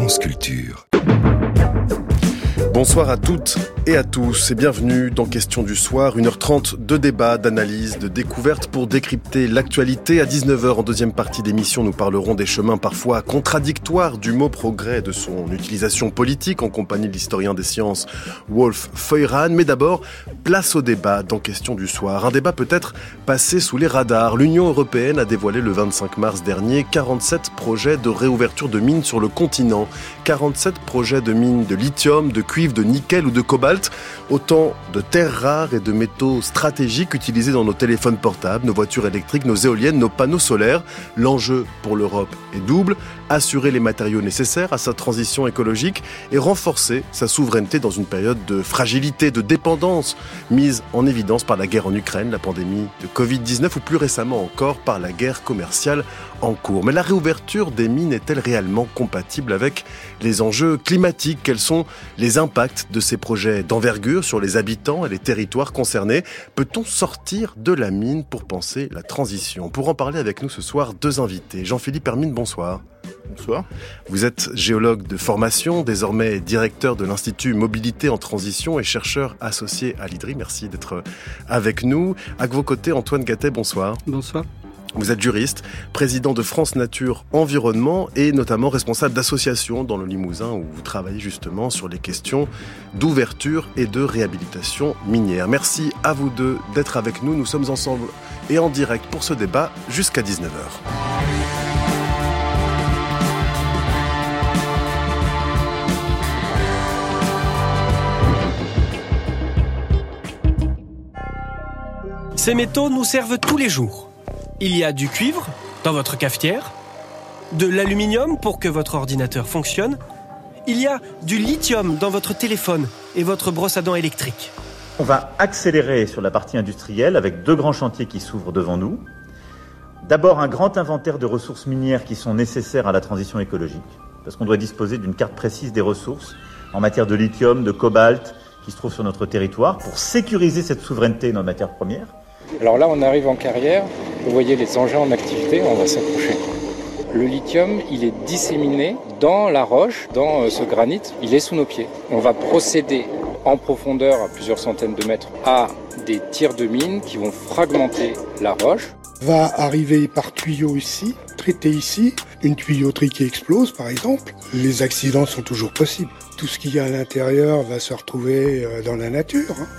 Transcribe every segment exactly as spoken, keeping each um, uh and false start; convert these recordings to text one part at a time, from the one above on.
France Culture. Bonsoir à toutes et à tous et bienvenue dans Question du Soir, une heure trente de débat, d'analyse, de découverte pour décrypter l'actualité. À dix-neuf heures, en deuxième partie d'émission, nous parlerons des chemins parfois contradictoires du mot progrès et de son utilisation politique en compagnie de l'historien des sciences Wolf Feuerhahn. Mais d'abord, place au débat dans Question du Soir. Un débat peut-être passé sous les radars. L'Union européenne a dévoilé le vingt-cinq mars dernier quarante-sept projets de réouverture de mines sur le continent. quarante-sept projets de mines de lithium, de cuivre, de nickel ou de cobalt, autant de terres rares et de métaux stratégiques utilisés dans nos téléphones portables, nos voitures électriques, nos éoliennes, nos panneaux solaires. L'enjeu pour l'Europe est double: assurer les matériaux nécessaires à sa transition écologique et renforcer sa souveraineté dans une période de fragilité, de dépendance, mise en évidence par la guerre en Ukraine, la pandémie de covid dix-neuf ou plus récemment encore par la guerre commerciale en cours. Mais la réouverture des mines est-elle réellement compatible avec les enjeux climatiques? Quels sont les impacts de ces projets d'envergure sur les habitants et les territoires concernés? Peut-on sortir de la mine pour penser la transition? Pour en parler avec nous ce soir, deux invités. Jean-Philippe Hermine, bonsoir. Bonsoir. Vous êtes géologue de formation, désormais directeur de l'Institut Mobilité en Transition et chercheur associé à l'I D R I. Merci d'être avec nous. À vos côtés, Antoine Gattet, bonsoir. Bonsoir. Vous êtes juriste, président de France Nature Environnement et notamment responsable d'associations dans le Limousin où vous travaillez justement sur les questions d'ouverture et de réhabilitation minière. Merci à vous deux d'être avec nous. Nous sommes ensemble et en direct pour ce débat jusqu'à dix-neuf heures. Ces métaux nous servent tous les jours. Il y a du cuivre dans votre cafetière, de l'aluminium pour que votre ordinateur fonctionne, il y a du lithium dans votre téléphone et votre brosse à dents électrique. On va accélérer sur la partie industrielle avec deux grands chantiers qui s'ouvrent devant nous. D'abord, un grand inventaire de ressources minières qui sont nécessaires à la transition écologique, parce qu'on doit disposer d'une carte précise des ressources en matière de lithium, de cobalt, qui se trouvent sur notre territoire, pour sécuriser cette souveraineté dans les matières premières. Alors là, on arrive en carrière, vous voyez les engins en activité, on va s'approcher. Le lithium, il est disséminé dans la roche, dans ce granit, il est sous nos pieds. On va procéder en profondeur, à plusieurs centaines de mètres, à des tirs de mine qui vont fragmenter la roche. Va arriver par tuyau ici, traité ici, une tuyauterie qui explose par exemple. Les accidents sont toujours possibles. Tout ce qu'il y a à l'intérieur va se retrouver dans la nature. Hein.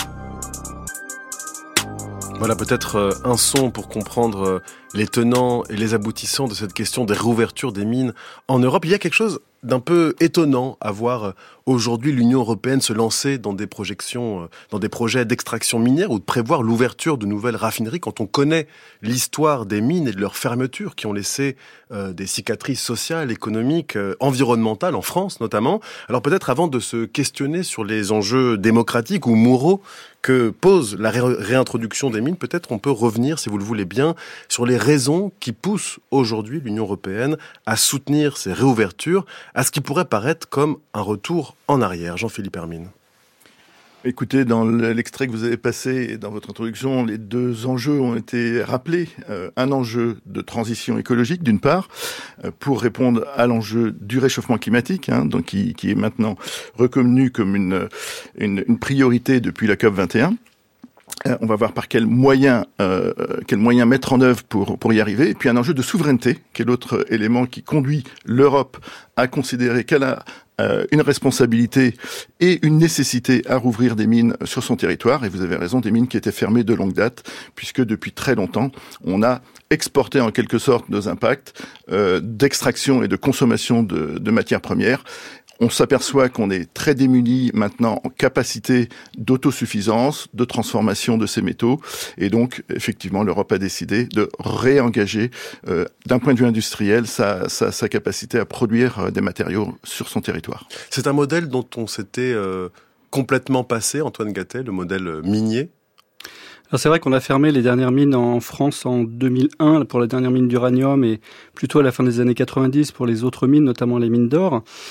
Voilà peut-être un son pour comprendre les tenants et les aboutissants de cette question des réouvertures des mines en Europe. Il y a quelque chose d'un peu étonnant à voir aujourd'hui l'Union européenne se lancer dans des projections, dans des projets d'extraction minière ou de prévoir l'ouverture de nouvelles raffineries quand on connaît l'histoire des mines et de leur fermeture qui ont laissé euh, des cicatrices sociales, économiques, euh, environnementales en France notamment. Alors peut-être avant de se questionner sur les enjeux démocratiques ou moraux que pose la ré- réintroduction des mines, peut-être on peut revenir, si vous le voulez bien, sur les raisons qui poussent aujourd'hui l'Union européenne à soutenir ces réouvertures, à ce qui pourrait paraître comme un retour en arrière. Jean-Philippe Hermine. Écoutez, dans l'extrait que vous avez passé dans votre introduction, les deux enjeux ont été rappelés. Euh, un enjeu de transition écologique, d'une part, euh, pour répondre à l'enjeu du réchauffement climatique, hein, donc qui, qui est maintenant reconnu comme une, une, une priorité depuis la COP vingt et un. Euh, on va voir par quels moyens, euh, quels moyens mettre en œuvre pour pour y arriver. Et puis un enjeu de souveraineté, qui est l'autre élément qui conduit l'Europe à considérer qu'elle a euh, une responsabilité et une nécessité à rouvrir des mines sur son territoire. Et vous avez raison, des mines qui étaient fermées de longue date, puisque depuis très longtemps, on a exporté en quelque sorte nos impacts euh, d'extraction et de consommation de, de matières premières. On s'aperçoit qu'on est très démunis maintenant en capacité d'autosuffisance, de transformation de ces métaux. Et donc, effectivement, l'Europe a décidé de réengager, euh, d'un point de vue industriel, sa, sa, sa capacité à produire des matériaux sur son territoire. C'est un modèle dont on s'était euh, complètement passé, Antoine Gattet, le modèle minier. Alors c'est vrai qu'on a fermé les dernières mines en France en deux mille un pour la dernière mine d'uranium et plutôt à la fin des années quatre-vingt-dix pour les autres mines, notamment les mines d'or.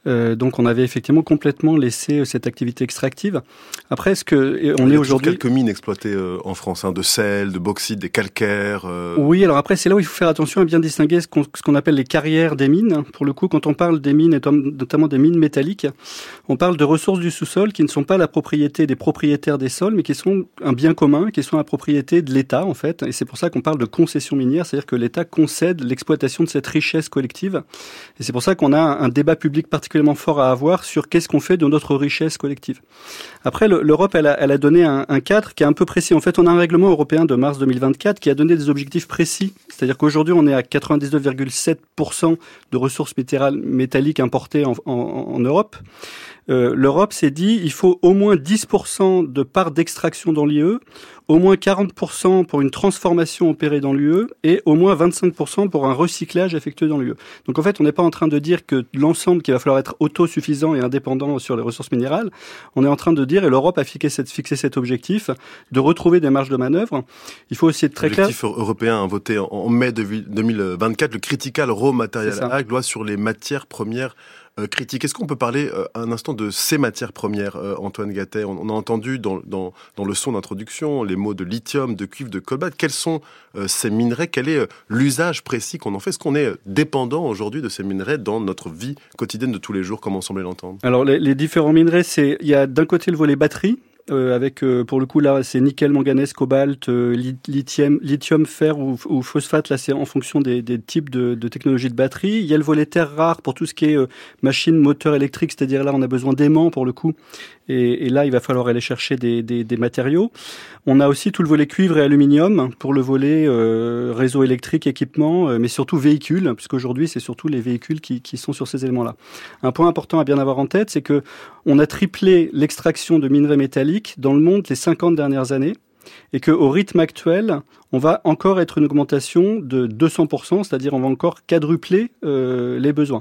Euh, donc on avait effectivement complètement laissé cette activité extractive. Après, est-ce que on Il y est a aujourd'hui quelques mines exploitées euh, en France, hein, de sel, de bauxite, des calcaires. Euh... Oui, alors après c'est là où il faut faire attention à bien distinguer ce qu'on, ce qu'on appelle les carrières des mines. Pour le coup, quand on parle des mines, et notamment des mines métalliques, on parle de ressources du sous-sol qui ne sont pas la propriété des propriétaires des sols, mais qui sont un bien commun, qui sont la propriété de l'État en fait. Et c'est pour ça qu'on parle de concession minière, c'est-à-dire que l'État concède l'exploitation de cette richesse collective. Et c'est pour ça qu'on a un débat public particulièrement fort à avoir sur qu'est-ce qu'on fait de notre richesse collective. Après, le, l'Europe, elle a, elle a donné un, un cadre qui est un peu précis. En fait, on a un règlement européen de mars deux mille vingt-quatre qui a donné des objectifs précis. C'est-à-dire qu'aujourd'hui, on est à quatre-vingt-dix-neuf virgule sept pour cent de ressources métalliques importées en, en, en Europe. Euh, L'Europe s'est dit il faut au moins dix pour cent de parts d'extraction dans l'I E, au moins quarante pour cent pour une transformation opérée dans l'U E et au moins vingt-cinq pour cent pour un recyclage effectué dans l'U E. Donc en fait, on n'est pas en train de dire que l'ensemble qu'il va falloir être autosuffisant et indépendant sur les ressources minérales. On est en train de dire, et l'Europe a fixé, cette, fixé cet objectif, de retrouver des marges de manœuvre. Il faut aussi être très clair. L'objectif européen a voté en mai deux mille vingt-quatre, le Critical Raw Material Act, loi sur les matières premières Euh, critique. Est-ce qu'on peut parler euh, un instant de ces matières premières, euh, Antoine Gattet? On, on a entendu dans, dans, dans le son d'introduction les mots de lithium, de cuivre, de cobalt. Quels sont euh, ces minerais? Quel est euh, l'usage précis qu'on en fait? Est-ce qu'on est dépendant aujourd'hui de ces minerais dans notre vie quotidienne de tous les jours, comme on semblait l'entendre? Alors les, les différents minerais, c'est il y a d'un côté le volet batterie. Euh, avec euh, pour le coup là c'est nickel, manganèse, cobalt, euh, lithium, lithium, fer ou, ou phosphate. Là c'est en fonction des, des types de, de technologies de batterie. Il y a le volet terres rares pour tout ce qui est euh, machine, moteur électrique, c'est-à-dire là on a besoin d'aimants pour le coup. Et, et là il va falloir aller chercher des, des, des matériaux. On a aussi tout le volet cuivre et aluminium pour le volet euh, réseau électrique, équipement, euh, mais surtout véhicules, puisqu'aujourd'hui c'est surtout les véhicules qui, qui sont sur ces éléments-là. Un point important à bien avoir en tête, c'est que on a triplé l'extraction de minerais métalliques dans le monde les cinquante dernières années et qu'au rythme actuel, on va encore être une augmentation de deux cents pour cent, c'est-à-dire on va encore quadrupler euh, les besoins.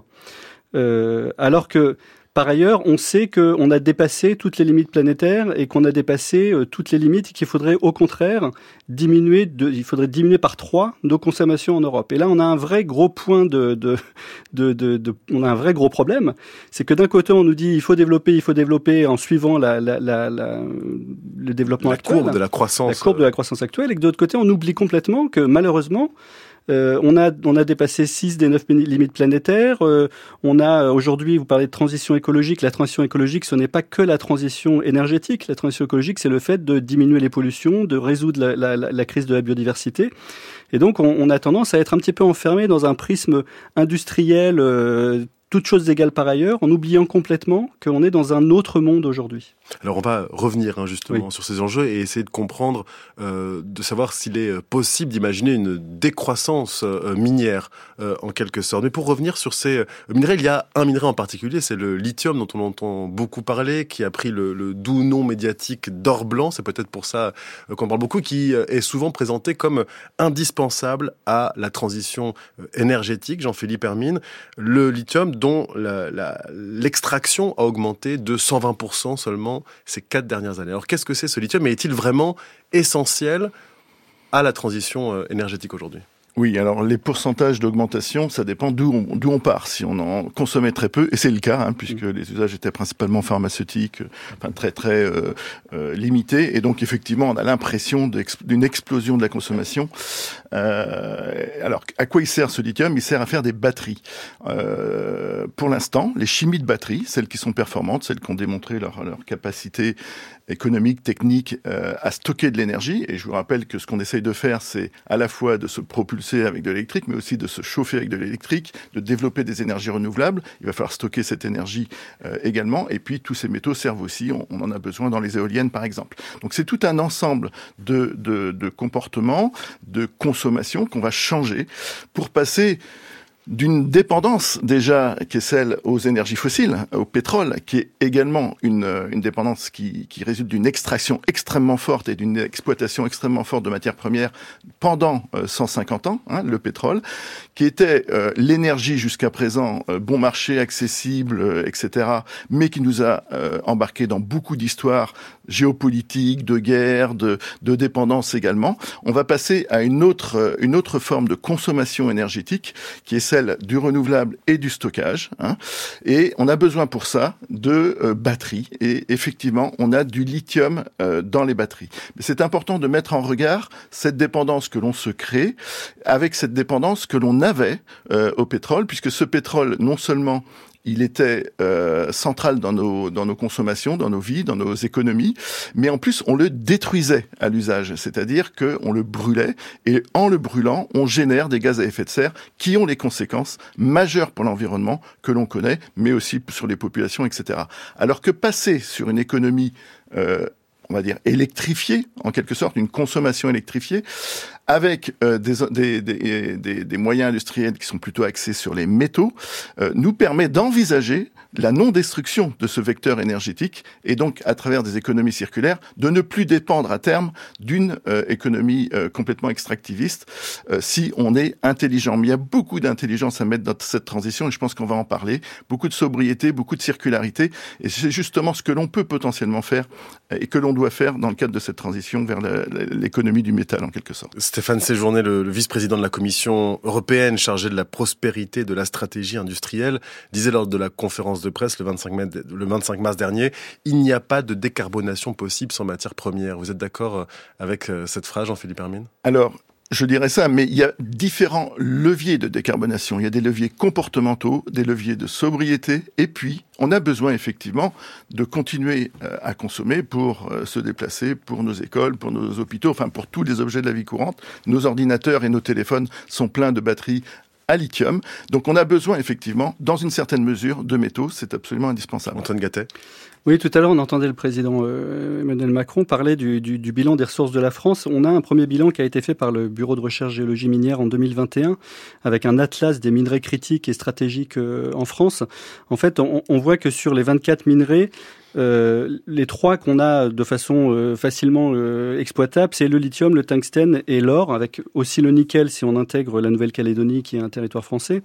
Euh, alors que par ailleurs, on sait qu'on a dépassé toutes les limites planétaires et qu'on a dépassé euh, toutes les limites et qu'il faudrait au contraire diminuer, de, il faudrait diminuer par trois nos consommations en Europe. Et là, on a un vrai gros point de, de, de, de, de on a un vrai gros problème, c'est que d'un côté, on nous dit il faut développer, il faut développer en suivant la, la, la, la le développement la actuel, courbe de la croissance, la courbe de la croissance actuelle, et que de l'autre côté, on oublie complètement que malheureusement, Euh, on a on a dépassé six des neuf limites planétaires. Euh, on a aujourd'hui, vous parlez de transition écologique. La transition écologique, ce n'est pas que la transition énergétique. La transition écologique, c'est le fait de diminuer les pollutions, de résoudre la, la, la, la crise de la biodiversité. Et donc, on, on a tendance à être un petit peu enfermé dans un prisme industriel, euh, toutes choses égales par ailleurs, en oubliant complètement qu'on est dans un autre monde aujourd'hui. Alors on va revenir hein, justement oui. sur ces enjeux et essayer de comprendre, euh, de savoir s'il est possible d'imaginer une décroissance euh, minière euh, en quelque sorte. Mais pour revenir sur ces euh, minerais, il y a un minerai en particulier, c'est le lithium dont on entend beaucoup parler, qui a pris le, le doux nom médiatique d'or blanc. C'est peut-être pour ça euh, qu'on parle beaucoup, qui euh, est souvent présenté comme indispensable à la transition euh, énergétique. Jean-Philippe Hermine, le lithium dont la, la, l'extraction a augmenté de cent vingt pour cent seulement ces quatre dernières années. Alors qu'est-ce que c'est ce lithium et est-il vraiment essentiel à la transition énergétique aujourd'hui ? Oui, alors les pourcentages d'augmentation, ça dépend d'où on, d'où on part. Si on en consommait très peu, et c'est le cas, hein, puisque mmh. les usages étaient principalement pharmaceutiques, enfin très très euh, euh, limités, et donc effectivement on a l'impression d'une explosion de la consommation. Euh, alors à quoi il sert ce lithium ? Il sert à faire des batteries. Euh, pour l'instant, les chimies de batteries, celles qui sont performantes, celles qui ont démontré leur, leur capacité économique, technique, euh, à stocker de l'énergie. Et je vous rappelle que ce qu'on essaye de faire, c'est à la fois de se propulser avec de l'électrique, mais aussi de se chauffer avec de l'électrique, de développer des énergies renouvelables. Il va falloir stocker cette énergie euh, également. Et puis, tous ces métaux servent aussi, on, on en a besoin dans les éoliennes, par exemple. Donc, c'est tout un ensemble de, de, de comportements, de consommation qu'on va changer pour passer d'une dépendance déjà qui est celle aux énergies fossiles, au pétrole, qui est également une, une dépendance qui, qui résulte d'une extraction extrêmement forte et d'une exploitation extrêmement forte de matières premières pendant euh, cent cinquante ans, hein, le pétrole, qui était euh, l'énergie jusqu'à présent euh, bon marché, accessible, euh, et cetera, mais qui nous a euh, embarqué dans beaucoup d'histoires géopolitiques, de guerre, de, de dépendance également. On va passer à une autre, une autre forme de consommation énergétique qui est celle celle du renouvelable et du stockage. Hein, et on a besoin pour ça de euh, batteries. Et effectivement, on a du lithium euh, dans les batteries. Mais c'est important de mettre en regard cette dépendance que l'on se crée avec cette dépendance que l'on avait euh, au pétrole, puisque ce pétrole, non seulement il était euh, central dans nos dans nos consommations, dans nos vies, dans nos économies, mais en plus on le détruisait à l'usage, c'est-à-dire que on le brûlait et en le brûlant, on génère des gaz à effet de serre qui ont les conséquences majeures pour l'environnement que l'on connaît, mais aussi sur les populations, et cetera. Alors que passer sur une économie euh, on va dire électrifiée, en quelque sorte, une consommation électrifiée, avec euh, des, des, des, des, des moyens industriels qui sont plutôt axés sur les métaux, euh, nous permet d'envisager la non-destruction de ce vecteur énergétique et donc, à travers des économies circulaires, de ne plus dépendre à terme d'une euh, économie euh, complètement extractiviste euh, si on est intelligent. Mais il y a beaucoup d'intelligence à mettre dans cette transition et je pense qu'on va en parler. Beaucoup de sobriété, beaucoup de circularité et c'est justement ce que l'on peut potentiellement faire et que l'on doit faire dans le cadre de cette transition vers la, la, l'économie du métal en quelque sorte. Stéphane Séjourné, le, le vice-président de la Commission européenne chargé de la prospérité, de la stratégie industrielle, disait lors de la conférence de presse le vingt-cinq mai, le vingt-cinq mars dernier, il n'y a pas de décarbonation possible sans matières premières. Vous êtes d'accord avec cette phrase, Jean-Philippe Hermine ? Alors, je dirais ça, mais il y a différents leviers de décarbonation. Il y a des leviers comportementaux, des leviers de sobriété, et puis on a besoin effectivement de continuer à consommer pour se déplacer, pour nos écoles, pour nos hôpitaux, enfin pour tous les objets de la vie courante. Nos ordinateurs et nos téléphones sont pleins de batteries à lithium. Donc on a besoin effectivement, dans une certaine mesure, de métaux. C'est absolument indispensable. Antoine Gattet. Oui, tout à l'heure, on entendait le président euh, Emmanuel Macron parler du, du, du bilan des ressources de la France. On a un premier bilan qui a été fait par le Bureau de recherche géologie minière en deux mille vingt et un, avec un atlas des minerais critiques et stratégiques euh, en France. En fait, on, on voit que sur les vingt-quatre minerais, Euh, les trois qu'on a de façon euh, facilement euh, exploitable, c'est le lithium, le tungstène et l'or, avec aussi le nickel si on intègre la Nouvelle-Calédonie qui est un territoire français.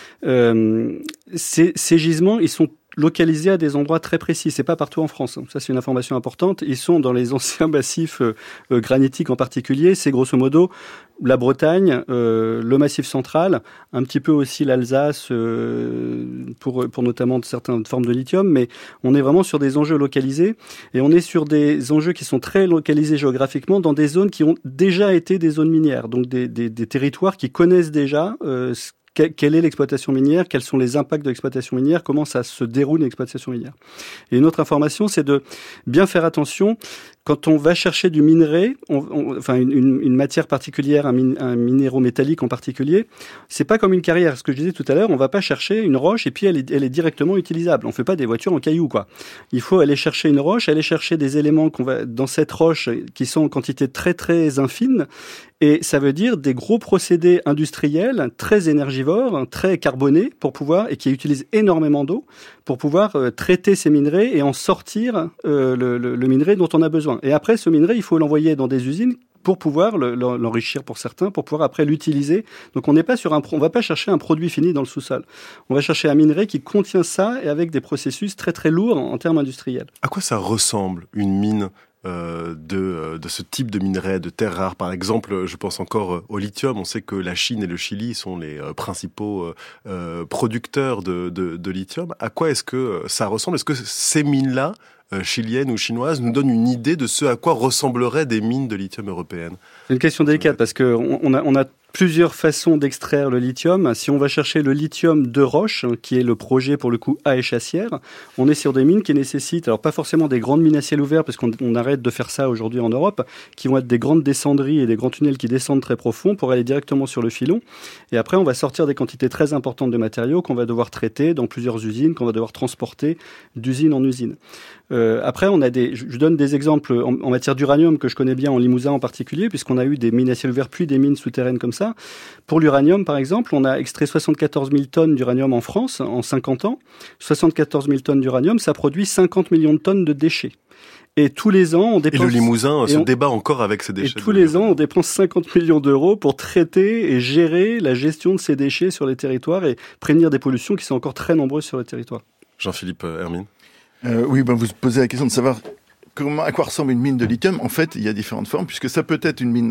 Euh, ces, ces gisements, ils sont localisés à des endroits très précis. C'est pas partout en France. Ça, c'est une information importante. Ils sont dans les anciens massifs euh, euh, granitiques en particulier. C'est grosso modo la Bretagne, euh, le Massif central, un petit peu aussi l'Alsace euh, pour, pour notamment certaines formes de lithium, mais on est vraiment sur des enjeux localisés et on est sur des enjeux qui sont très localisés géographiquement dans des zones qui ont déjà été des zones minières, donc des, des, des territoires qui connaissent déjà euh, ce quelle est l'exploitation minière, quels sont les impacts de l'exploitation minière, comment ça se déroule une exploitation minière. Et une autre information, c'est de bien faire attention quand on va chercher du minerai, on, on, enfin une, une, une matière particulière, un, min, un minéraux métallique en particulier, c'est pas comme une carrière. Ce que je disais tout à l'heure, on va pas chercher une roche et puis elle est, elle est directement utilisable. On fait pas des voitures en cailloux, quoi. Il faut aller chercher une roche, aller chercher des éléments qu'on va dans cette roche qui sont en quantité très très infime. Et ça veut dire des gros procédés industriels très énergivores, très carbonés pour pouvoir et qui utilisent énormément d'eau pour pouvoir euh, traiter ces minerais et en sortir euh, le, le, le minerai dont on a besoin. Et après, ce minerai, il faut l'envoyer dans des usines pour pouvoir le, l'enrichir pour certains, pour pouvoir après l'utiliser. Donc on n'est pas sur un, on va pas chercher un produit fini dans le sous-sol. On va chercher un minerai qui contient ça et avec des processus très très lourds en, en termes industriels. À quoi ça ressemble une mine euh, de, de ce type de minerai, de terres rares? Par exemple, je pense encore au lithium. On sait que la Chine et le Chili sont les euh, principaux euh, producteurs de, de, de lithium. À quoi est-ce que ça ressemble? Est-ce que ces mines-là, euh, chiliennes ou chinoises, nous donnent une idée de ce à quoi ressembleraient des mines de lithium européennes? C'est une question délicate parce que on a, on a plusieurs façons d'extraire le lithium. Si on va chercher le lithium de roche, qui est le projet pour le coup à Échassières, on est sur des mines qui nécessitent, alors pas forcément des grandes mines à ciel ouvert, parce qu'on on arrête de faire ça aujourd'hui en Europe, qui vont être des grandes descenderies et des grands tunnels qui descendent très profond pour aller directement sur le filon. Et après, on va sortir des quantités très importantes de matériaux qu'on va devoir traiter dans plusieurs usines, qu'on va devoir transporter d'usine en usine. Euh, après, on a des, je donne des exemples en, en matière d'uranium que je connais bien en Limousin en particulier, puisqu'on a eu des mines à ciel ouvert puis des mines souterraines comme ça. Pour l'uranium, par exemple, on a extrait soixante-quatorze mille tonnes d'uranium en France en cinquante ans. soixante-quatorze mille tonnes d'uranium, ça produit cinquante millions de tonnes de déchets. Et tous les ans, on dépense... Et le Limousin se on... débat encore avec ces déchets. Et tous les ans, on dépense cinquante millions d'euros pour traiter et gérer la gestion de ces déchets sur les territoires et prévenir des pollutions qui sont encore très nombreuses sur le territoire. Jean-Philippe Hermine. Euh, oui, ben vous posez la question de savoir comment, à quoi ressemble une mine de lithium. En fait, il y a différentes formes, puisque ça peut être une mine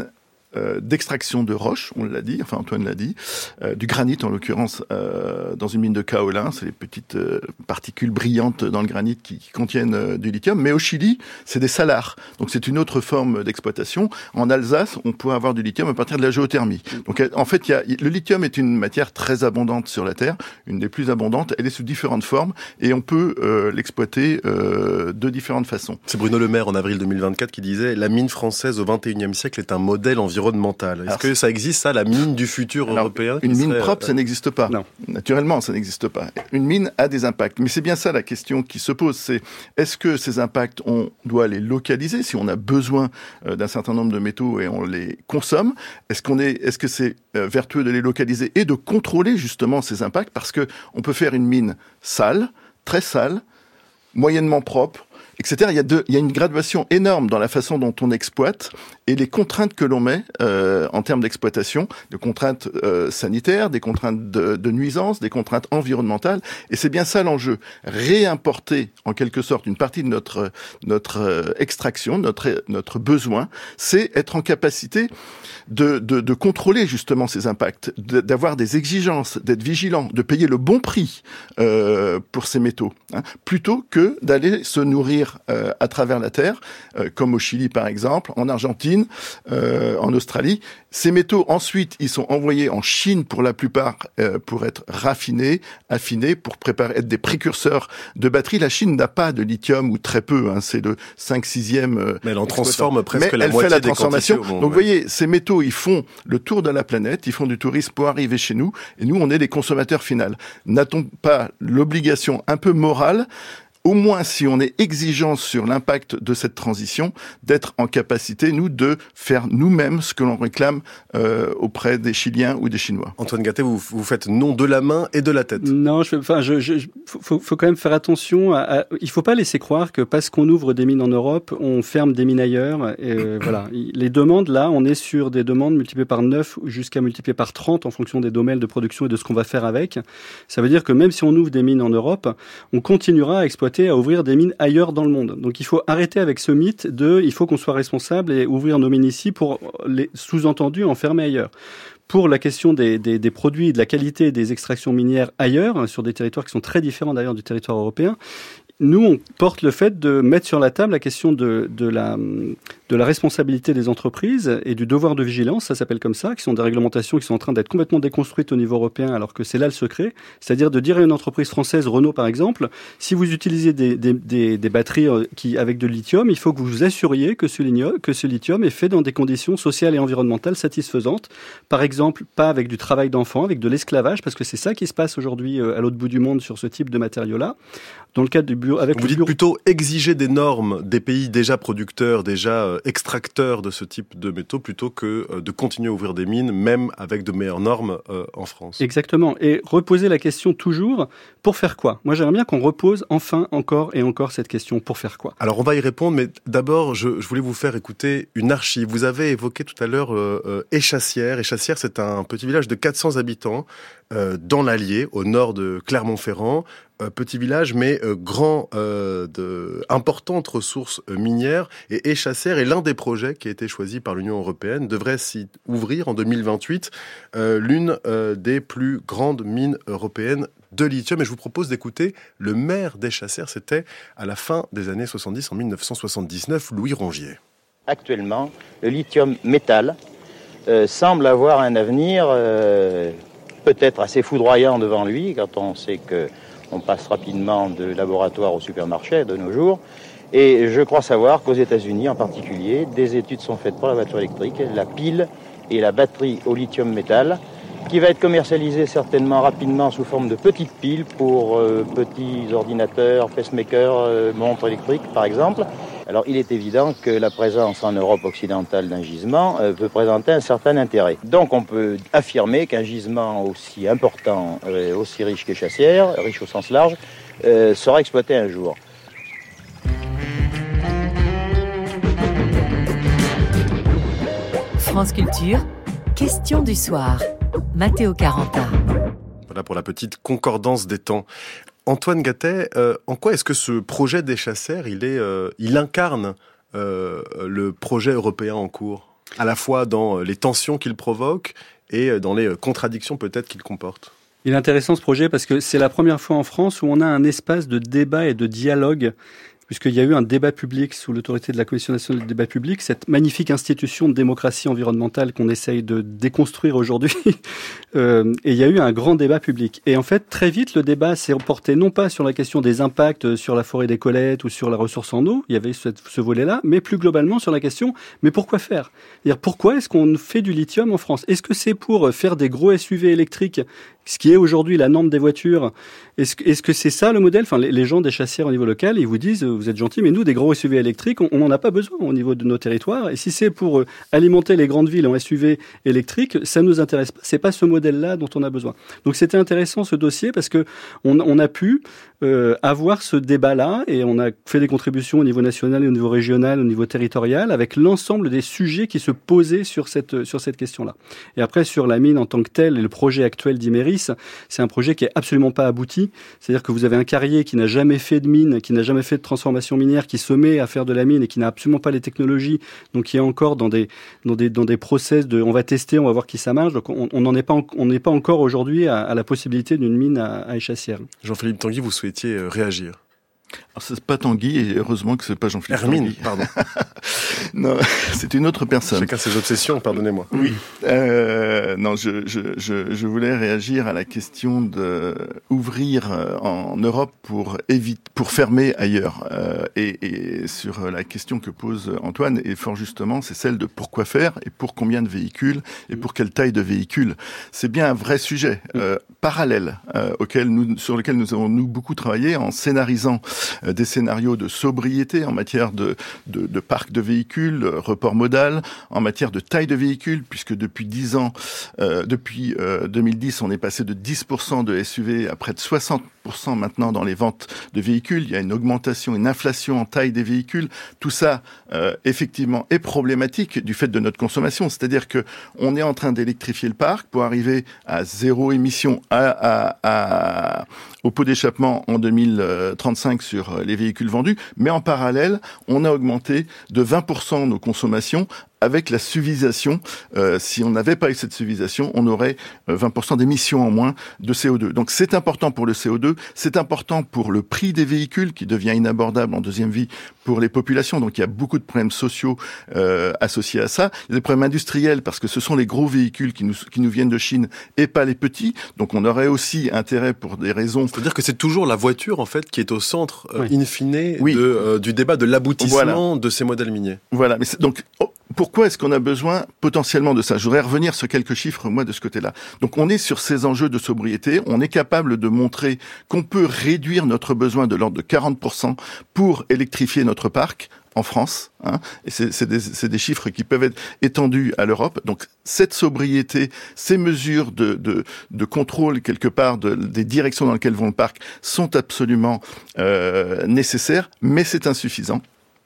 euh, d'extraction de roches, on l'a dit, enfin Antoine l'a dit, euh, du granit en l'occurrence, euh, dans une mine de kaolin, c'est les petites euh, particules brillantes dans le granit qui, qui contiennent euh, du lithium. Mais au Chili, c'est des salars, donc c'est une autre forme d'exploitation. En Alsace, on peut avoir du lithium à partir de la géothermie. Donc en fait, il y a, le lithium est une matière très abondante sur la Terre, une des plus abondantes. Elle est sous différentes formes et on peut euh, l'exploiter euh, de différentes façons. C'est Bruno Le Maire en avril deux mille vingt-quatre qui disait « La mine française au vingt et unième siècle est un modèle environnemental ». Est-ce Alors, que ça existe, ça, la mine du futur alors, européen Une mine serait... propre, ça n'existe pas. Non. Naturellement, ça n'existe pas. Une mine a des impacts. Mais c'est bien ça la question qui se pose. C'est est-ce que ces impacts, on doit les localiser si on a besoin euh, d'un certain nombre de métaux et on les consomme? Est-ce qu'on est, est-ce que c'est euh, vertueux de les localiser et de contrôler justement ces impacts? Parce que on peut faire une mine sale, très sale, moyennement propre, et cetera. Il y a, de, il y a une graduation énorme dans la façon dont on exploite et les contraintes que l'on met euh, en termes d'exploitation, de contraintes euh, sanitaires, des contraintes de, de nuisance, des contraintes environnementales. Et c'est bien ça l'enjeu. Réimporter en quelque sorte une partie de notre notre euh, extraction, notre notre besoin, c'est être en capacité de, de, de contrôler justement ces impacts, de, d'avoir des exigences, d'être vigilant, de payer le bon prix euh, pour ces métaux, hein, plutôt que d'aller se nourrir Euh, à travers la terre, euh, comme au Chili par exemple, en Argentine, euh, en Australie. Ces métaux, ensuite, ils sont envoyés en Chine pour la plupart euh, pour être raffinés, affinés, pour préparer, être des précurseurs de batteries. La Chine n'a pas de lithium, ou très peu, hein, c'est le cinq sixième. Euh, Mais elle en transforme presque Mais la elle moitié fait la des transformation. Bon, Donc ouais. vous voyez, ces métaux, ils font le tour de la planète, ils font du tourisme pour arriver chez nous, et nous, on est les consommateurs finaux. N'a-t-on pas l'obligation un peu morale, au moins si on est exigeant sur l'impact de cette transition, d'être en capacité, nous, de faire nous-mêmes ce que l'on réclame euh, auprès des Chiliens ou des Chinois. Antoine Gattet, vous, vous faites non de la main et de la tête. Non, je, enfin, je, je, faut, faut quand même faire attention. À, à, il faut pas laisser croire que parce qu'on ouvre des mines en Europe, on ferme des mines ailleurs. Et euh, voilà, les demandes là, on est sur des demandes multipliées par neuf jusqu'à multipliées par trente en fonction des domaines de production et de ce qu'on va faire avec. Ça veut dire que même si on ouvre des mines en Europe, on continuera à exploiter, à ouvrir des mines ailleurs dans le monde. Donc il faut arrêter avec ce mythe de il faut qu'on soit responsable et ouvrir nos mines ici pour les sous-entendus en fermer ailleurs. Pour la question des, des, des produits, de la qualité des extractions minières ailleurs, sur des territoires qui sont très différents d'ailleurs du territoire européen, nous, on porte le fait de mettre sur la table la question de, de, la, de la responsabilité des entreprises et du devoir de vigilance, ça s'appelle comme ça, qui sont des réglementations qui sont en train d'être complètement déconstruites au niveau européen, alors que c'est là le secret. C'est-à-dire de dire à une entreprise française, Renault par exemple, si vous utilisez des, des, des, des batteries qui, avec de lithium, il faut que vous vous assuriez que ce, que ce lithium est fait dans des conditions sociales et environnementales satisfaisantes. Par exemple, pas avec du travail d'enfant, avec de l'esclavage, parce que c'est ça qui se passe aujourd'hui à l'autre bout du monde sur ce type de matériaux-là. Dans le cadre du bureau, avec vous le dites bureau... plutôt exiger des normes des pays déjà producteurs, déjà euh, extracteurs de ce type de métaux, plutôt que euh, de continuer à ouvrir des mines, même avec de meilleures normes euh, en France. Exactement. Et reposer la question toujours, pour faire quoi? Moi, j'aimerais bien qu'on repose enfin encore et encore cette question, pour faire quoi? Alors, on va y répondre, mais d'abord, je, je voulais vous faire écouter une archive. Vous avez évoqué tout à l'heure euh, euh, Échassières. Échassières, c'est un petit village de quatre cents habitants euh, dans l'Allier, au nord de Clermont-Ferrand. Euh, petit village, mais euh, grand, euh, de importantes ressources euh, minières. Et Échassières est l'un des projets qui a été choisi par l'Union européenne, devrait s'y ouvrir en deux mille vingt-huit, euh, l'une euh, des plus grandes mines européennes de lithium. Et je vous propose d'écouter le maire d'Échassières. C'était à la fin des années soixante-dix, en mille neuf cent soixante-dix-neuf, Louis Rongier. Actuellement, le lithium métal euh, semble avoir un avenir euh, peut-être assez foudroyant devant lui, quand on sait que on passe rapidement de laboratoire au supermarché de nos jours. Et je crois savoir qu'aux États-Unis en particulier, des études sont faites pour la voiture électrique, la pile et la batterie au lithium métal, qui va être commercialisée certainement rapidement sous forme de petites piles pour euh, petits ordinateurs, pacemakers, euh, montres électriques par exemple. Alors il est évident que la présence en Europe occidentale d'un gisement euh, peut présenter un certain intérêt. Donc on peut affirmer qu'un gisement aussi important, euh, aussi riche qu'Échassières, riche au sens large, euh, sera exploité un jour. France Culture, question du soir. Matteo Caranta. Voilà pour la petite concordance des temps. Antoine Gattet, euh, en quoi est-ce que ce projet d'Échassières, il est, euh, il incarne euh, le projet européen en cours ? À la fois dans les tensions qu'il provoque et dans les contradictions peut-être qu'il comporte. Il est intéressant ce projet parce que c'est la première fois en France où on a un espace de débat et de dialogue, puisqu'il y a eu un débat public sous l'autorité de la Commission nationale du débat public, cette magnifique institution de démocratie environnementale qu'on essaye de déconstruire aujourd'hui. euh, et il y a eu un grand débat public. Et en fait, très vite, le débat s'est reporté non pas sur la question des impacts sur la forêt des Colettes ou sur la ressource en eau, il y avait ce, ce volet-là, mais plus globalement sur la question, mais pourquoi faire ? C'est-à-dire, pourquoi est-ce qu'on fait du lithium en France ? Est-ce que c'est pour faire des gros S U V électriques, ce qui est aujourd'hui la norme des voitures? Est-ce que, est-ce que c'est ça le modèle ? Enfin, les, les gens des chassières au niveau local, ils vous disent, vous êtes gentils, mais nous, des gros S U V électriques, on n'en a pas besoin au niveau de nos territoires. Et si c'est pour euh, alimenter les grandes villes en S U V électriques, ça nous intéresse pas. C'est pas ce modèle-là dont on a besoin. Donc c'était intéressant ce dossier parce que on, on a pu euh, avoir ce débat-là et on a fait des contributions au niveau national, au niveau régional, au niveau territorial, avec l'ensemble des sujets qui se posaient sur cette sur cette question-là. Et après sur la mine en tant que telle et le projet actuel d'Imerys, c'est un projet qui est absolument pas abouti. C'est-à-dire que vous avez un carrier qui n'a jamais fait de mine, qui n'a jamais fait de transformation minière, qui se met à faire de la mine et qui n'a absolument pas les technologies, donc qui est encore dans des dans des dans des process de on va tester, on va voir qui ça marche. Donc on n'en est pas on n'est pas encore aujourd'hui à, à la possibilité d'une mine à, à échassière. Jean-Philippe Tanguy, vous souhaitiez réagir. Alors, c'est pas Tanguy, et heureusement que c'est pas Jean-Philippe Hermine, Tanguy. pardon. Non, c'est une autre personne. Chacun ses obsessions, pardonnez-moi. Oui. Euh, non, je, je, je, je voulais réagir à la question de ouvrir en Europe pour éviter, pour fermer ailleurs. Euh, et, et sur la question que pose Antoine, et fort justement, c'est celle de pourquoi faire et pour combien de véhicules et pour quelle taille de véhicules. C'est bien un vrai sujet euh, parallèle euh, auquel nous, sur lequel nous avons nous beaucoup travaillé en scénarisant euh, des scénarios de sobriété en matière de, de, de parc de véhicules, report modal, en matière de taille de véhicules, puisque depuis dix ans, euh, depuis euh, deux mille dix, on est passé de dix pour cent de S U V à près de soixante pour cent maintenant dans les ventes de véhicules. Il y a une augmentation, une inflation en taille des véhicules. Tout ça, euh, effectivement, est problématique du fait de notre consommation. C'est-à-dire que on est en train d'électrifier le parc pour arriver à zéro émission à, à, à, au pot d'échappement en deux mille trente-cinq sur les véhicules vendus. Mais en parallèle, on a augmenté de vingt pour cent nos consommations avec la suivisation. Euh, si on n'avait pas eu cette suivisation, on aurait vingt pour cent d'émissions en moins de C O deux. Donc c'est important pour le C O deux, c'est important pour le prix des véhicules qui devient inabordable en deuxième vie pour les populations. Donc il y a beaucoup de problèmes sociaux euh, associés à ça. Il y a des problèmes industriels parce que ce sont les gros véhicules qui nous, qui nous viennent de Chine et pas les petits. Donc on aurait aussi intérêt pour des raisons... C'est-à-dire que c'est toujours la voiture en fait qui est au centre, euh, oui. in fine, oui. de, euh, du débat de l'aboutissement voilà. de ces modèles miniers. Voilà, mais c'est, donc... Oh, pourquoi est-ce qu'on a besoin potentiellement de ça ? Je voudrais revenir sur quelques chiffres, moi, de ce côté-là. Donc, on est sur ces enjeux de sobriété. On est capable de montrer qu'on peut réduire notre besoin de l'ordre de quarante pour cent pour électrifier notre parc en France. Hein, et c'est, c'est, des, c'est des chiffres qui peuvent être étendus à l'Europe. Donc, cette sobriété, ces mesures de, de, de contrôle, quelque part, de, des directions dans lesquelles vont le parc sont absolument euh, nécessaires, mais c'est insuffisant.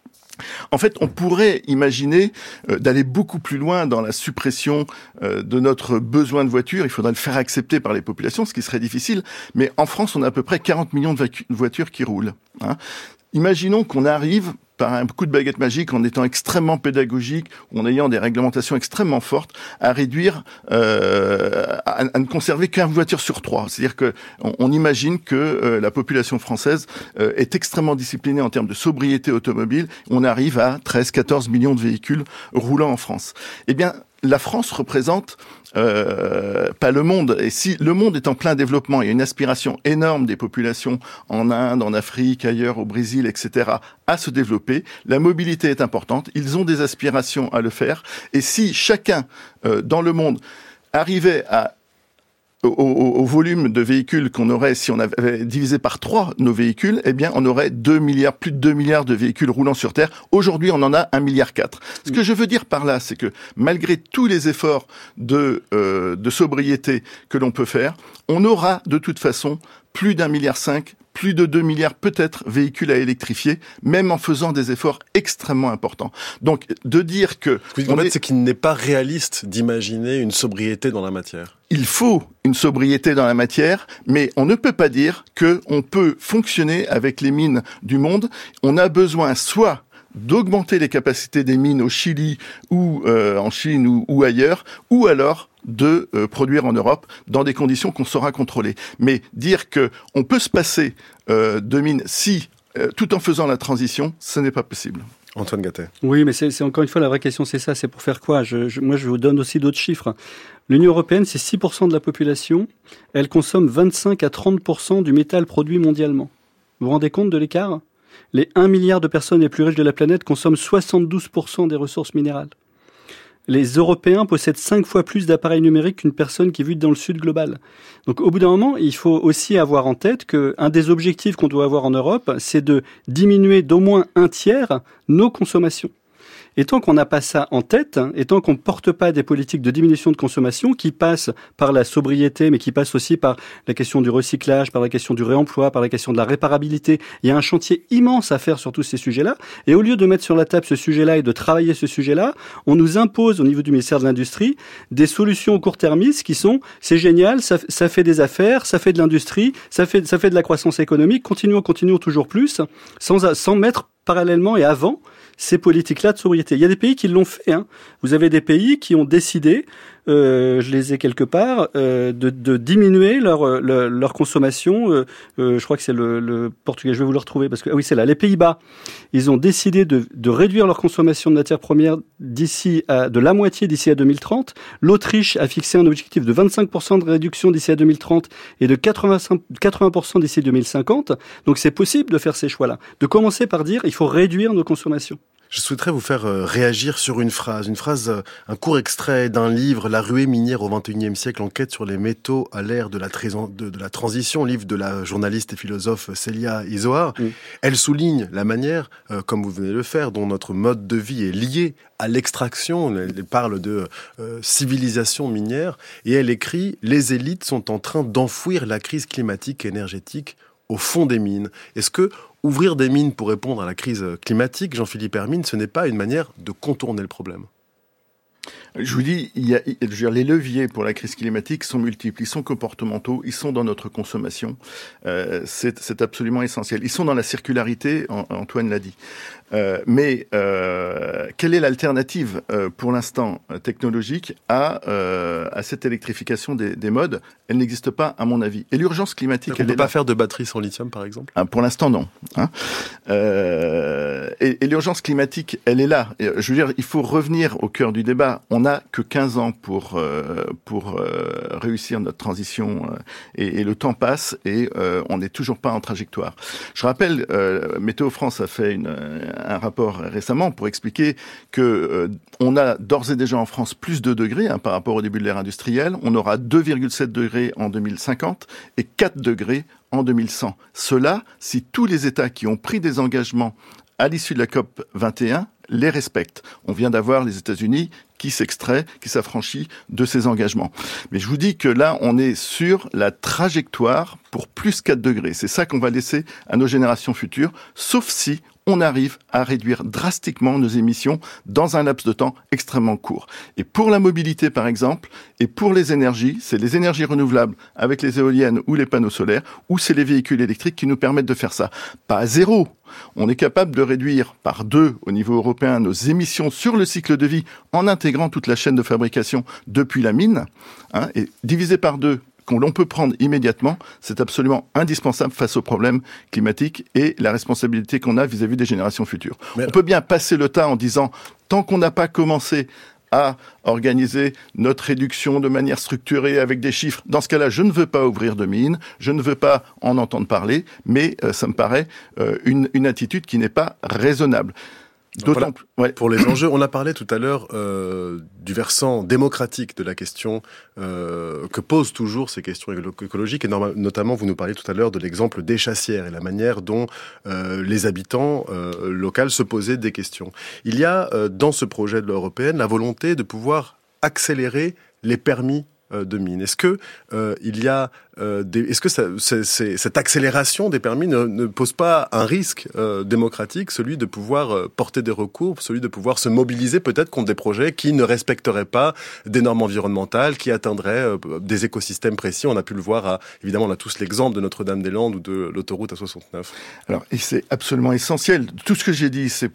En fait, on pourrait imaginer euh, d'aller beaucoup plus loin dans la suppression euh, de notre besoin de voitures. Il faudrait le faire accepter par les populations, ce qui serait difficile. Mais en France, on a à peu près quarante millions de vacu- voitures qui roulent. Hein. Imaginons qu'on arrive par un coup de baguette magique, en étant extrêmement pédagogique, ou en ayant des réglementations extrêmement fortes, à réduire, euh, à, à ne conserver qu'une voiture sur trois. C'est-à-dire que on, on imagine que euh, la population française euh, est extrêmement disciplinée en termes de sobriété automobile. On arrive à treize à quatorze millions de véhicules roulant en France. Eh bien, la France représente euh, pas le monde. Et si le monde est en plein développement, il y a une aspiration énorme des populations en Inde, en Afrique, ailleurs, au Brésil, et cetera, à se développer. La mobilité est importante. Ils ont des aspirations à le faire. Et si chacun euh, dans le monde arrivait à Au, au, au volume de véhicules qu'on aurait si on avait divisé par trois nos véhicules, eh bien, on aurait deux milliards, plus de deux milliards de véhicules roulant sur Terre. Aujourd'hui, on en a un milliard quatre. Ce que je veux dire par là, c'est que malgré tous les efforts de, euh, de sobriété que l'on peut faire, on aura de toute façon plus d'un milliard cinq, plus de deux milliards peut-être véhicules à électrifier, même en faisant des efforts extrêmement importants. Donc, de dire que... Ce que vous dites, est... c'est qu'il n'est pas réaliste d'imaginer une sobriété dans la matière. Il faut une sobriété dans la matière, mais on ne peut pas dire qu'on peut fonctionner avec les mines du monde. On a besoin soit d'augmenter les capacités des mines au Chili ou euh, en Chine ou, ou ailleurs, ou alors de euh, produire en Europe dans des conditions qu'on saura contrôler. Mais dire que on peut se passer euh, de mines si, euh, tout en faisant la transition, ce n'est pas possible. Antoine Gattet. Oui, mais c'est, c'est encore une fois la vraie question, c'est ça, c'est pour faire quoi je, je, Moi, je vous donne aussi d'autres chiffres. L'Union européenne, c'est six pour cent de la population. Elle consomme vingt-cinq à trente pour cent du métal produit mondialement. Vous vous rendez compte de l'écart ? Les un milliard de personnes les plus riches de la planète consomment soixante-douze pour cent des ressources minérales. Les Européens possèdent cinq fois plus d'appareils numériques qu'une personne qui vit dans le sud global. Donc au bout d'un moment, il faut aussi avoir en tête qu'un des objectifs qu'on doit avoir en Europe, c'est de diminuer d'au moins un tiers nos consommations. Et tant qu'on n'a pas ça en tête, et tant qu'on ne porte pas des politiques de diminution de consommation qui passent par la sobriété, mais qui passent aussi par la question du recyclage, par la question du réemploi, par la question de la réparabilité, il y a un chantier immense à faire sur tous ces sujets-là. Et au lieu de mettre sur la table ce sujet-là et de travailler ce sujet-là, on nous impose au niveau du ministère de l'Industrie des solutions court-termistes qui sont « c'est génial, ça, ça fait des affaires, ça fait de l'industrie, ça fait, ça fait de la croissance économique, continuons, continuons toujours plus », sans, sans mettre parallèlement et avant ces politiques-là de sobriété. Il y a des pays qui l'ont fait. Hein. Vous avez des pays qui ont décidé, euh, je les ai quelque part, euh, de, de diminuer leur, leur, leur consommation. Euh, euh, je crois que c'est le, le Portugais, je vais vous le retrouver, parce que ah oui, c'est là. Les Pays-Bas, ils ont décidé de, de réduire leur consommation de matières premières d'ici à, de la moitié d'ici à deux mille trente. L'Autriche a fixé un objectif de vingt-cinq pour cent de réduction d'ici à deux mille trente et de quatre-vingts pour cent d'ici deux mille cinquante. Donc c'est possible de faire ces choix-là. De commencer par dire il faut réduire nos consommations. Je souhaiterais vous faire euh, réagir sur une phrase, une phrase, euh, un court extrait d'un livre, La ruée minière au vingt et unième siècle, enquête sur les métaux à l'ère de la, trésor- de, de la transition, livre de la journaliste et philosophe Célia Isoard. Mm. Elle souligne la manière, euh, comme vous venez de le faire, dont notre mode de vie est lié à l'extraction. Elle parle de euh, civilisation minière et elle écrit « Les élites sont en train d'enfouir la crise climatique et énergétique au fond des mines ». Est-ce que ouvrir des mines pour répondre à la crise climatique, Jean-Philippe Hermine, ce n'est pas une manière de contourner le problème? Je vous dis, il y a, je veux dire, les leviers pour la crise climatique sont multiples. Ils sont comportementaux, ils sont dans notre consommation. Euh, c'est, c'est absolument essentiel. Ils sont dans la circularité, Antoine l'a dit. Euh, mais euh, quelle est l'alternative euh, pour l'instant technologique à, euh, à cette électrification des, des modes? Elle n'existe pas, à mon avis. Et l'urgence climatique, on elle ne peut pas là. faire de batterie sans lithium, par exemple? Ah, pour l'instant, non. Hein euh, et, et l'urgence climatique, elle est là. Et, je veux dire, il faut revenir au cœur du débat. On n'a que quinze ans pour euh, pour euh, réussir notre transition euh, et, et le temps passe et euh, on n'est toujours pas en trajectoire. Je rappelle, euh, Météo France a fait une, un rapport récemment pour expliquer que euh, on a d'ores et déjà en France plus de degrés hein, par rapport au début de l'ère industrielle. On aura deux virgule sept degrés en deux mille cinquante et quatre degrés en deux mille cent. Cela, si tous les États qui ont pris des engagements à l'issue de la COP vingt et un les respectent. On vient d'avoir les États-Unis qui s'extrait, qui s'affranchit de ces engagements. Mais je vous dis que là, on est sur la trajectoire pour plus quatre degrés. C'est ça qu'on va laisser à nos générations futures, sauf si on arrive à réduire drastiquement nos émissions dans un laps de temps extrêmement court. Et pour la mobilité, par exemple, et pour les énergies, c'est les énergies renouvelables avec les éoliennes ou les panneaux solaires, ou c'est les véhicules électriques qui nous permettent de faire ça. Pas à zéro. On est capable de réduire par deux au niveau européen nos émissions sur le cycle de vie en intégrant toute la chaîne de fabrication depuis la mine, hein, et diviser par deux qu'on l'on peut prendre immédiatement, c'est absolument indispensable face aux problèmes climatiques et la responsabilité qu'on a vis-à-vis des générations futures. Mais... On peut bien passer le tas en disant, tant qu'on n'a pas commencé à organiser notre réduction de manière structurée avec des chiffres. Dans ce cas-là, je ne veux pas ouvrir de mines, je ne veux pas en entendre parler, mais euh, ça me paraît euh, une, une attitude qui n'est pas raisonnable. D'autant plus, ouais. Pour les enjeux, on a parlé tout à l'heure euh, du versant démocratique de la question euh, que posent toujours ces questions écologiques, et norma- notamment vous nous parliez tout à l'heure de l'exemple des chassières et la manière dont euh, les habitants euh, locaux se posaient des questions. Il y a euh, dans ce projet de l'Union européenne la volonté de pouvoir accélérer les permis de mines. Est-ce que euh, il y a euh, des, est-ce que ça, c'est, c'est, cette accélération des permis ne, ne pose pas un risque euh, démocratique, celui de pouvoir euh, porter des recours, celui de pouvoir se mobiliser peut-être contre des projets qui ne respecteraient pas des normes environnementales, qui atteindraient euh, des écosystèmes précis? On a pu le voir, à, évidemment, on a tous l'exemple de Notre-Dame-des-Landes ou de l'autoroute A soixante-neuf. Alors, et c'est absolument essentiel. Tout ce que j'ai dit, c'est pour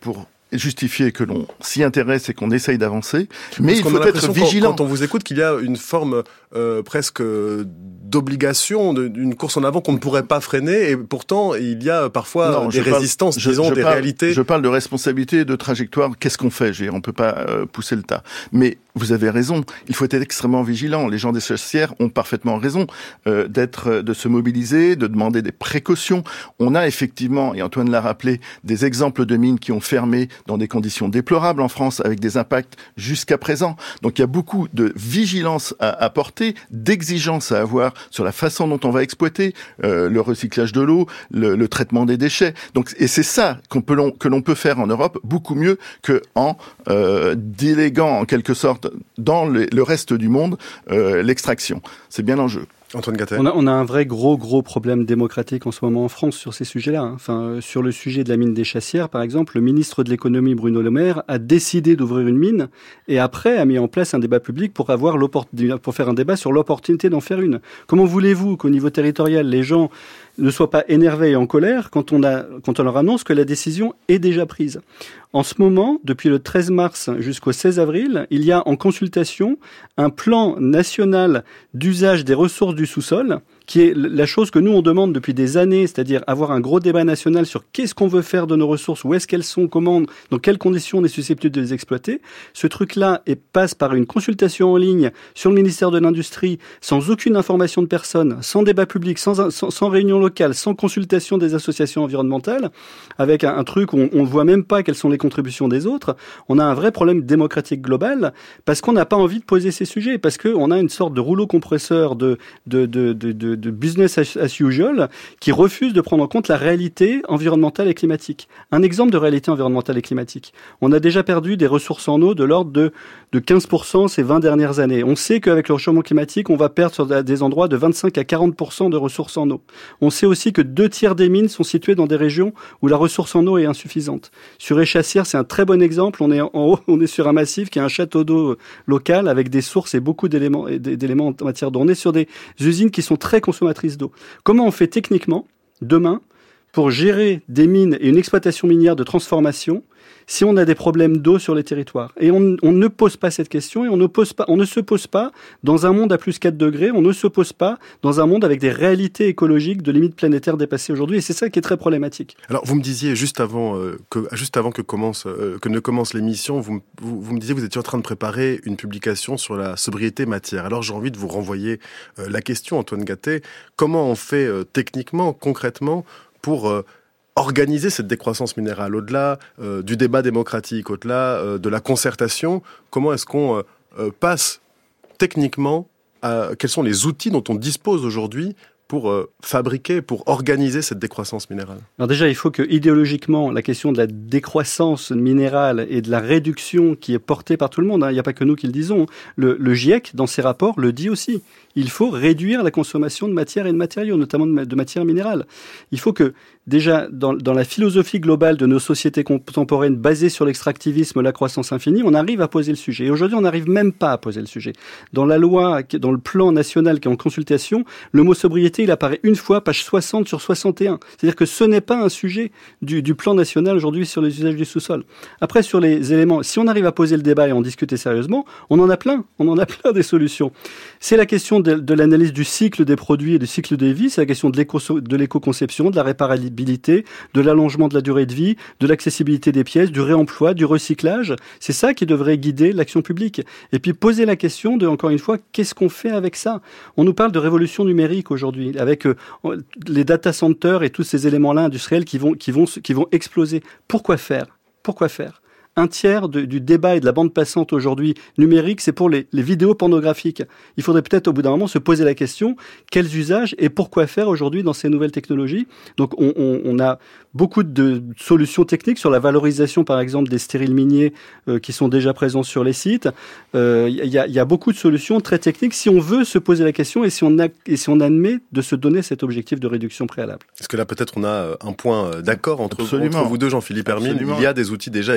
justifier que l'on s'y intéresse et qu'on essaye d'avancer, mais Parce il faut être vigilant. Quand, quand on vous écoute, qu'il y a une forme euh, presque d'obligation, d'une course en avant qu'on ne pourrait pas freiner, et pourtant il y a parfois non, des résistances, parle, disons, je, je des parle, réalités. Je parle de responsabilité et de trajectoire. Qu'est-ce qu'on fait ? Je veux dire, on peut pas euh, pousser le tas. Mais vous avez raison, il faut être extrêmement vigilant. Les gens des chassières ont parfaitement raison euh, d'être, de se mobiliser, de demander des précautions. On a effectivement, et Antoine l'a rappelé, des exemples de mines qui ont fermé dans des conditions déplorables en France, avec des impacts jusqu'à présent. Donc il y a beaucoup de vigilance à apporter, d'exigence à avoir sur la façon dont on va exploiter euh, le recyclage de l'eau, le, le traitement des déchets. Donc, et c'est ça qu'on peut, l'on, que l'on peut faire en Europe beaucoup mieux qu'en euh, déléguant en quelque sorte dans le, le reste du monde euh, l'extraction. C'est bien l'enjeu. Antoine Gatel. On a, on a un vrai gros gros problème démocratique en ce moment en France sur ces sujets-là. Hein. Enfin, euh, sur le sujet de la mine des Chassières, par exemple, le ministre de l'économie Bruno Le Maire a décidé d'ouvrir une mine et après a mis en place un débat public pour avoir l'opportunité, pour faire un débat sur l'opportunité d'en faire une. Comment voulez-vous qu'au niveau territorial les gens ne soient pas énervés et en colère quand on a, quand on leur annonce que la décision est déjà prise? En ce moment, depuis le treize mars jusqu'au seize avril, il y a en consultation un plan national d'usage des ressources du sous-sol, qui est la chose que nous on demande depuis des années, c'est-à-dire avoir un gros débat national sur qu'est-ce qu'on veut faire de nos ressources, où est-ce qu'elles sont, comment, dans quelles conditions on est susceptible de les exploiter. Ce truc-là est, passe par une consultation en ligne sur le ministère de l'Industrie, sans aucune information de personne, sans débat public, sans, sans, sans réunion locale, sans consultation des associations environnementales, avec un, un truc où on ne voit même pas quelles sont les contributions des autres. On a un vrai problème démocratique global parce qu'on n'a pas envie de poser ces sujets, parce qu'on a une sorte de rouleau compresseur de, de, de, de, de de business as usual qui refuse de prendre en compte la réalité environnementale et climatique. Un exemple de réalité environnementale et climatique. On a déjà perdu des ressources en eau de l'ordre de, de quinze pour cent ces vingt dernières années. On sait qu'avec le réchauffement climatique, on va perdre sur des endroits de vingt-cinq à quarante pour cent de ressources en eau. On sait aussi que deux tiers des mines sont situées dans des régions où la ressource en eau est insuffisante. Sur Échassières, c'est un très bon exemple. On est en haut, on est sur un massif qui a un château d'eau local avec des sources et beaucoup d'éléments, d'éléments en matière d'eau. On est sur des usines qui sont très consommatrices d'eau. Comment on fait techniquement, demain, pour gérer des mines et une exploitation minière de transformation si on a des problèmes d'eau sur les territoires? Et on, on ne pose pas cette question et on ne, pose pas, on ne se pose pas dans un monde à plus quatre degrés, on ne se pose pas dans un monde avec des réalités écologiques de limites planétaires dépassées aujourd'hui, et c'est ça qui est très problématique. Alors vous me disiez juste avant, euh, que, juste avant que, commence, euh, que ne commence l'émission, vous, vous, vous me disiez que vous étiez en train de préparer une publication sur la sobriété matière. Alors j'ai envie de vous renvoyer euh, la question, Antoine Gatet. Comment on fait euh, techniquement, concrètement, pour euh, organiser cette décroissance minérale au-delà euh, du débat démocratique, au-delà euh, de la concertation? Comment est-ce qu'on euh, euh, passe techniquement à quels sont les outils dont on dispose aujourd'hui pour euh, fabriquer, pour organiser cette décroissance minérale? Alors déjà, il faut que idéologiquement, la question de la décroissance minérale et de la réduction qui est portée par tout le monde, hein, il n'y a pas que nous qui le disons, le, le GIEC, dans ses rapports, le dit aussi. Il faut réduire la consommation de matières et de matériaux, notamment de, de matières minérales. Il faut que, déjà, dans, dans la philosophie globale de nos sociétés contemporaines basées sur l'extractivisme, la croissance infinie, on arrive à poser le sujet. Et aujourd'hui, on n'arrive même pas à poser le sujet. Dans la loi, dans le plan national qui est en consultation, le mot sobriété, il apparaît une fois, page soixante sur soixante et un. C'est-à-dire que ce n'est pas un sujet du, du plan national aujourd'hui sur les usages du sous-sol. Après, sur les éléments, si on arrive à poser le débat et en discuter sérieusement, on en a plein. On en a plein des solutions. C'est la question de, de l'analyse du cycle des produits et du cycle des vies. C'est la question de, l'éco, de l'éco-conception, de la réparabilité, de l'allongement de la durée de vie, de l'accessibilité des pièces, du réemploi, du recyclage. C'est ça qui devrait guider l'action publique. Et puis poser la question de, encore une fois, qu'est-ce qu'on fait avec ça? On nous parle de révolution numérique aujourd'hui, avec euh, les data centers et tous ces éléments-là industriels qui vont, qui vont, qui vont exploser. Pourquoi faire? Pourquoi faire? Un tiers de, du débat et de la bande passante aujourd'hui numérique, c'est pour les, les vidéos pornographiques. Il faudrait peut-être au bout d'un moment se poser la question, quels usages et pourquoi faire aujourd'hui dans ces nouvelles technologies? Donc on, on, on a beaucoup de solutions techniques sur la valorisation, par exemple, des stériles miniers euh, qui sont déjà présents sur les sites. Il euh, y, a, y a beaucoup de solutions très techniques si on veut se poser la question et si on, a, et si on admet de se donner cet objectif de réduction préalable. Est-ce que là, peut-être, on a un point d'accord entre, entre vous deux, Jean-Philippe Hermine? Il y a des outils déjà existants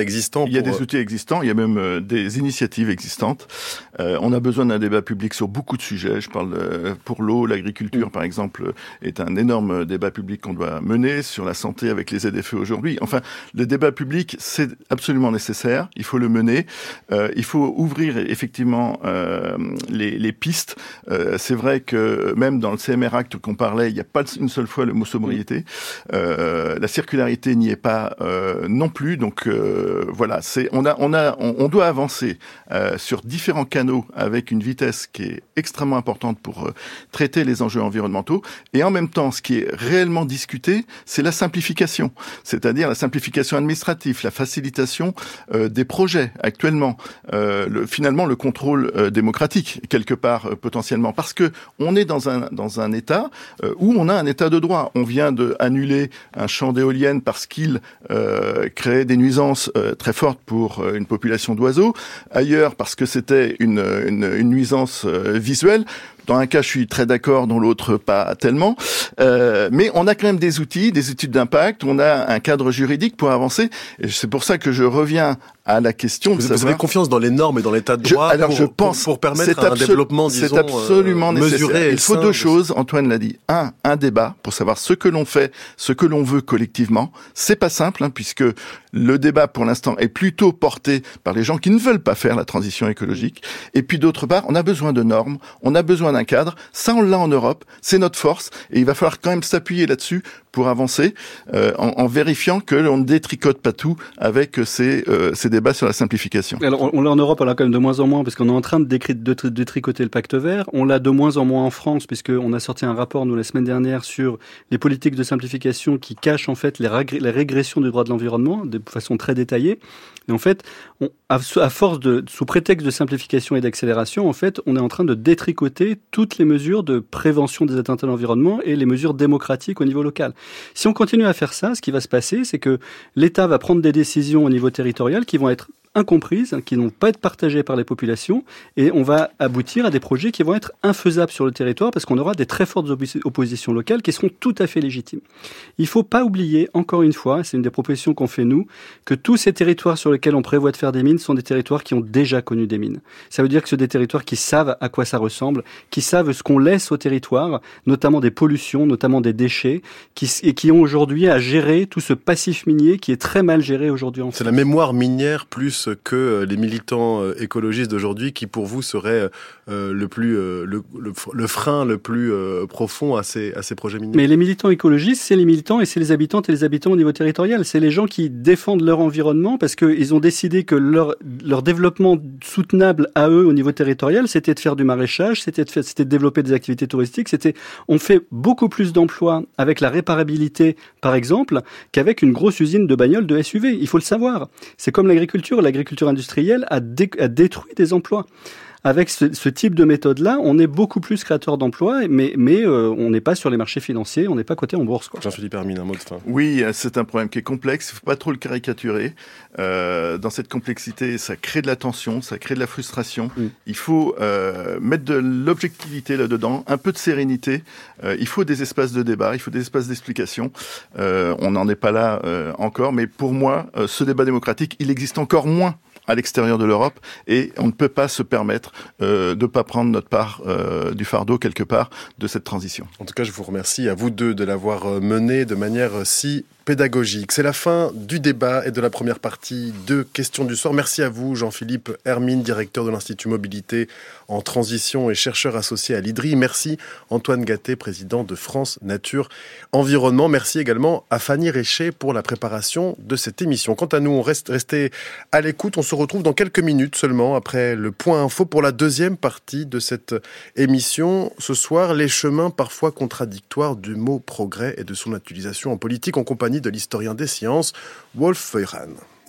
Il y a pour... des outils existants, il y a même euh, des initiatives existantes. Euh, on a besoin d'un débat public sur beaucoup de sujets. Je parle euh, pour l'eau, l'agriculture, mmh. par exemple, est un énorme débat public qu'on doit mener, sur la santé avec les Z F E aujourd'hui. Enfin, le débat public, c'est absolument nécessaire. Il faut le mener. Euh, il faut ouvrir effectivement euh, les, les pistes. Euh, c'est vrai que même dans le C M R Act qu'on parlait, il n'y a pas une seule fois le mot sobriété. Euh, la circularité n'y est pas euh, non plus. Donc euh, voilà, c'est on a on a on, on doit avancer euh, sur différents canaux avec une vitesse qui est extrêmement importante pour euh, traiter les enjeux environnementaux. Et en même temps, ce qui est réellement discuté, c'est la simplification, c'est-à-dire la simplification administrative, la facilitation euh, des projets actuellement, euh, le, finalement le contrôle euh, démocratique quelque part euh, potentiellement, parce que on est dans un dans un état euh, où on a un état de droit. On vient de annuler un champ d'éoliennes parce qu'il euh, créait des nuisances euh, très fortes pour euh, une population d'oiseaux. Ailleurs, parce que c'était une, une, une nuisance euh, visuelle. Dans un cas, je suis très d'accord, dans l'autre, pas tellement. Euh, mais on a quand même des outils, des études d'impact, on a un cadre juridique pour avancer. Et c'est pour ça que je reviens à la question de vous, savoir... Vous avez confiance dans les normes et dans l'état de droit je, alors pour, je pense pour, pour permettre un absolu- développement, disons, c'est absolument euh, nécessaire. mesuré. Il faut deux choses, Antoine l'a dit. Un, un débat pour savoir ce que l'on fait, ce que l'on veut collectivement. C'est pas simple, hein, puisque le débat, pour l'instant, est plutôt porté par les gens qui ne veulent pas faire la transition écologique. Et puis, d'autre part, on a besoin de normes, on a besoin d'un cadre. Ça, on l'a en Europe, c'est notre force, et il va falloir quand même s'appuyer là-dessus pour avancer, euh, en, en vérifiant que l'on ne détricote pas tout avec ces, euh, ces débats sur la simplification. Alors, on l'a en Europe, on l'a quand même de moins en moins, parce qu'on est en train de, décri- de, de détricoter le pacte vert. On l'a de moins en moins en France, puisqu'on a sorti un rapport, nous, la semaine dernière, sur les politiques de simplification qui cachent, en fait, les, rég- les régressions du droit de l'environnement, de façon très détaillée. Et en fait, on, à, à force de, sous prétexte de simplification et d'accélération, en fait, on est en train de détricoter toutes les mesures de prévention des atteintes à l'environnement et les mesures démocratiques au niveau local. Si on continue à faire ça, ce qui va se passer, c'est que l'État va prendre des décisions au niveau territorial qui vont être incomprises, qui ne vont pas être partagées par les populations, et on va aboutir à des projets qui vont être infaisables sur le territoire parce qu'on aura des très fortes oppositions locales qui seront tout à fait légitimes. Il ne faut pas oublier, encore une fois, c'est une des propositions qu'on fait nous, que tous ces territoires sur lesquels on prévoit de faire des mines sont des territoires qui ont déjà connu des mines. Ça veut dire que ce sont des territoires qui savent à quoi ça ressemble, qui savent ce qu'on laisse au territoire, notamment des pollutions, notamment des déchets, qui, et qui ont aujourd'hui à gérer tout ce passif minier qui est très mal géré aujourd'hui en France. C'est la mémoire minière plus que les militants écologistes d'aujourd'hui qui, pour vous, seraient euh, le plus euh, le, le, le frein le plus euh, profond à ces à ces projets miniers. Mais les militants écologistes, c'est les militants et c'est les habitantes et les habitants au niveau territorial. C'est les gens qui défendent leur environnement parce qu'ils ont décidé que leur leur développement soutenable à eux au niveau territorial, c'était de faire du maraîchage, c'était de faire, c'était de développer des activités touristiques. C'était on fait beaucoup plus d'emplois avec la réparabilité, par exemple, qu'avec une grosse usine de bagnoles de S U V. Il faut le savoir. C'est comme l'agriculture. L'agriculture industrielle a, dé- a détruit des emplois. Avec ce, ce type de méthode-là, on est beaucoup plus créateur d'emplois, mais, mais euh, on n'est pas sur les marchés financiers, on n'est pas coté en bourse, quoi. Jean-Philippe Hermine, un mot de fin. Oui, c'est un problème qui est complexe, il ne faut pas trop le caricaturer. Euh, dans cette complexité, ça crée de la tension, ça crée de la frustration. Mm. Il faut euh, mettre de l'objectivité là-dedans, un peu de sérénité. Euh, il faut des espaces de débat, il faut des espaces d'explication. Euh, on n'en est pas là euh, encore, mais pour moi, euh, ce débat démocratique, il existe encore moins à l'extérieur de l'Europe, et on ne peut pas se permettre euh, de ne pas prendre notre part euh, du fardeau quelque part de cette transition. En tout cas, je vous remercie à vous deux de l'avoir mené de manière si pédagogique. C'est la fin du débat et de la première partie de Questions du soir. Merci à vous, Jean-Philippe Hermine, directeur de l'Institut Mobilité en Transition et chercheur associé à l'I D R I. Merci Antoine Gatté, président de France Nature Environnement. Merci également à Fanny Réchet pour la préparation de cette émission. Quant à nous, on reste resté à l'écoute. On se retrouve dans quelques minutes seulement après le point info pour la deuxième partie de cette émission. Ce soir, les chemins parfois contradictoires du mot progrès et de son utilisation en politique en compagnie de l'historien des sciences, Wolf Feuerhahn.